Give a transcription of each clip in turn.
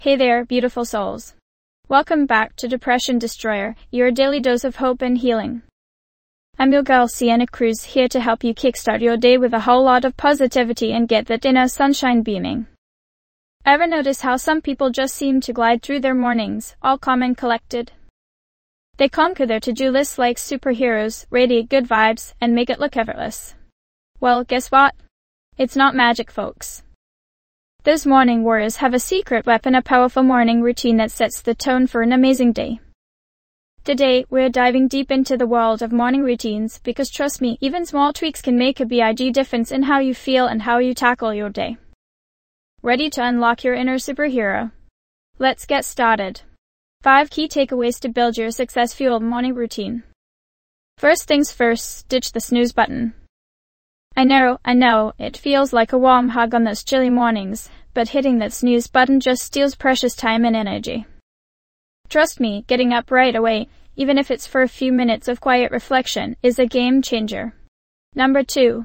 Hey there, beautiful souls. Welcome back to Depression Destroyer, your daily dose of hope and healing. I'm your girl Sienna Cruz, here to help you kickstart your day with a whole lot of positivity and get that inner sunshine beaming. Ever notice how some people just seem to glide through their mornings, all calm and collected? They conquer their to-do lists like superheroes, radiate good vibes, and make it look effortless. Well, guess what? It's not magic, folks. Those morning warriors have a secret weapon, a powerful morning routine that sets the tone for an amazing day. Today, we're diving deep into the world of morning routines because trust me, even small tweaks can make a big difference in how you feel and how you tackle your day. Ready to unlock your inner superhero? Let's get started. 5 key takeaways to build your success-fueled morning routine. First things first, ditch the snooze button. I know, it feels like a warm hug on those chilly mornings, but hitting that snooze button just steals precious time and energy. Trust me, getting up right away, even if it's for a few minutes of quiet reflection, is a game changer. Number 2.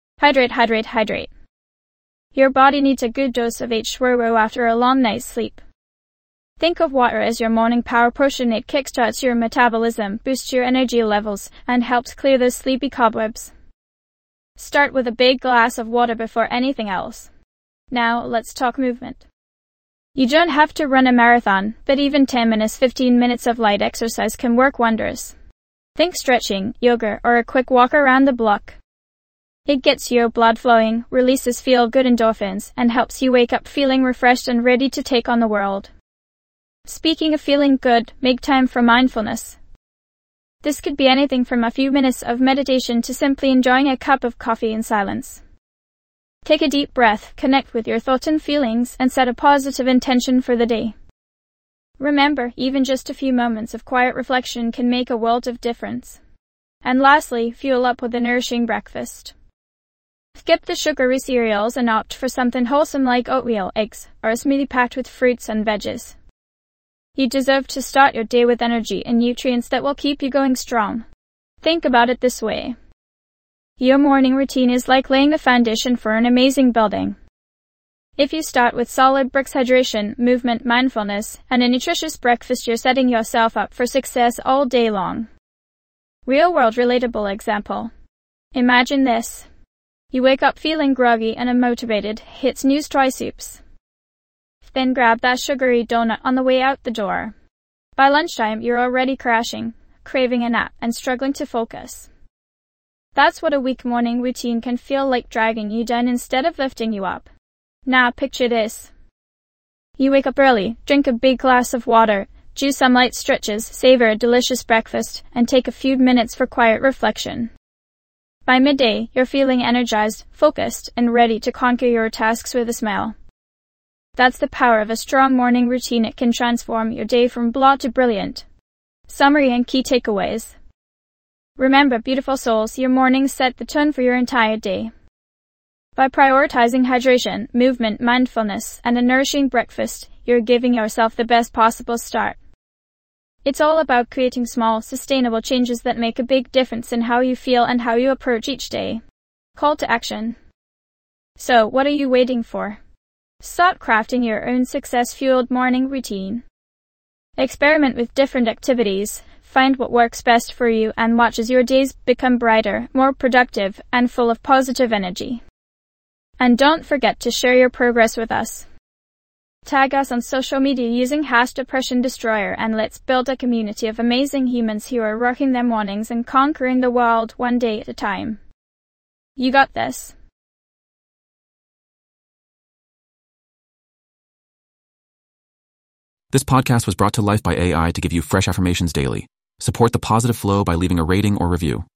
Hydrate. Your body needs a good dose of H2O after a long night's sleep. Think of water as your morning power potion. It kickstarts your metabolism, boosts your energy levels, and helps clear those sleepy cobwebs. Start with a big glass of water before anything else. Now, let's talk movement. You don't have to run a marathon, but even 10 minutes, 15 minutes of light exercise can work wonders. Think stretching, yoga, or a quick walk around the block. It gets your blood flowing, releases feel-good endorphins, and helps you wake up feeling refreshed and ready to take on the world. Speaking of feeling good, make time for mindfulness. This could be anything from a few minutes of meditation to simply enjoying a cup of coffee in silence. Take a deep breath, connect with your thoughts and feelings, and set a positive intention for the day. Remember, even just a few moments of quiet reflection can make a world of difference. And lastly, fuel up with a nourishing breakfast. Skip the sugary cereals and opt for something wholesome like oatmeal, eggs, or a smoothie packed with fruits and veggies. You deserve to start your day with energy and nutrients that will keep you going strong. Think about it this way. Your morning routine is like laying the foundation for an amazing building. If you start with solid bricks, hydration, movement, mindfulness, and a nutritious breakfast, you're setting yourself up for success all day long. Real-world relatable example. Imagine this. You wake up feeling groggy and unmotivated, hit snooze twice, oops. Then grab that sugary donut on the way out the door. By lunchtime, you're already crashing, craving a nap, and struggling to focus. That's what a weak morning routine can feel like, dragging you down instead of lifting you up. Now picture this. You wake up early, drink a big glass of water, do some light stretches, savor a delicious breakfast, and take a few minutes for quiet reflection. By midday, you're feeling energized, focused, and ready to conquer your tasks with a smile. That's the power of a strong morning routine. It can transform your day from blah to brilliant. Summary and key takeaways. Remember, beautiful souls, your mornings set the tone for your entire day. By prioritizing hydration, movement, mindfulness, and a nourishing breakfast, you're giving yourself the best possible start. It's all about creating small, sustainable changes that make a big difference in how you feel and how you approach each day. Call to action. So, what are you waiting for? Start crafting your own success-fueled morning routine. Experiment with different activities, find what works best for you, and watch as your days become brighter, more productive, and full of positive energy. And don't forget to share your progress with us. Tag us on social media using #DepressionDestroyer, and let's build a community of amazing humans who are rocking their mornings and conquering the world one day at a time. You got this. This podcast was brought to life by AI to give you fresh affirmations daily. Support the positive flow by leaving a rating or review.